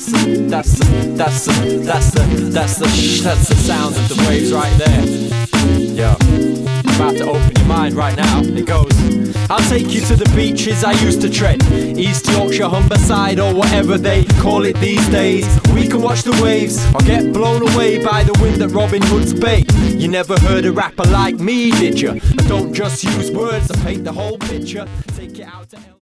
the sound of the waves right there. Yo, about to open your mind right now. It goes. I'll take you to the beaches I used to tread, East Yorkshire, Humberside, or whatever they call it these days. We can watch the waves or get blown away by the wind at Robin Hood's Bay. You never heard a rapper like me, did you? I don't just use words, I paint the whole picture. Take it out to